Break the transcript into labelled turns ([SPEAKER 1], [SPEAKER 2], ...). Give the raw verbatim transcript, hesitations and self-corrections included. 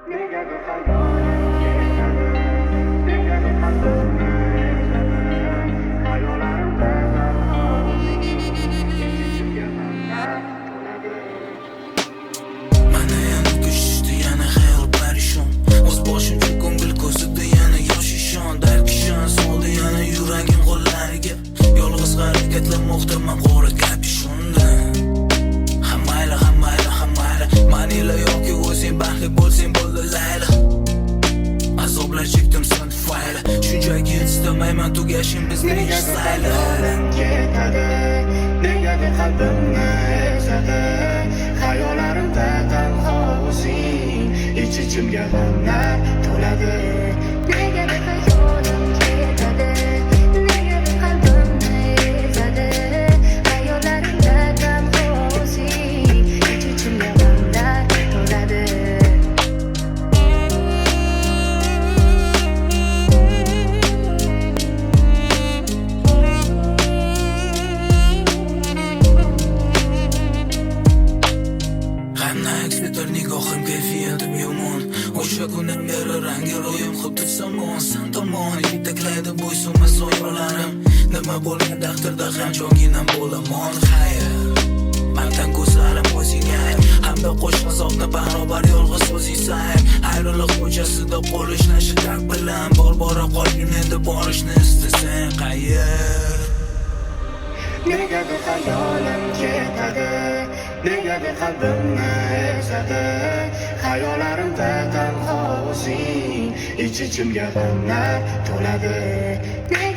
[SPEAKER 1] Negadir hayolim ketadi, negadir qalbimni ezadi, xayollarimda tanholik, ichimga g'amlar to'ladi.
[SPEAKER 2] Mana yana kuchdi, yana xayol parishon, o'z boshimcha ko'ngil ko'zida yana yosh ishon, dark ishon soldi yana yuragim qo'llariga, yolg'iz harakatlanmoqdaman qora kapishonda. Hammayla hammayla hammayla manila yoki o'zing baxtli bo'lsang bo'ldi layla. Azoblar chekdim sen tufayli, shunchaki istamayman tugashim bizning ish sayli.
[SPEAKER 1] Hayolim ketadi, negadir qalbimni ezadi, xayollarimda tanho o'zing, ich-ichimga g'amlar to'ladi.
[SPEAKER 3] Negadir hayolim ketadi, negadir qalbimni ezadi, xayollarimda tanho o'zing, ich-ichimga g'amlar to'ladi.
[SPEAKER 2] Hamma aks etar nigohim, kayfiyatim yomon. O'sha kundan beri rangi ro'yim xuddi somon. San tomon yetaklaydi bo'ysunmas so'yolarim. Nima bo'lgan taqdirda ham jonginam bo'laman. Xayr, mandan ko'zlarim o'zingga, hamda qo'shma zotni barobar yolg'iz o'zing sayr. Ayriliq ko'chasida qo'lishlashi tak bilan bor bora qolgin endi borishni istasang qayer.
[SPEAKER 1] Negadir hayolim ketadi, negadir qalbimni ezadi, xayollarimda tanho o'zing, ich-ichimga g'amlar to'ladi.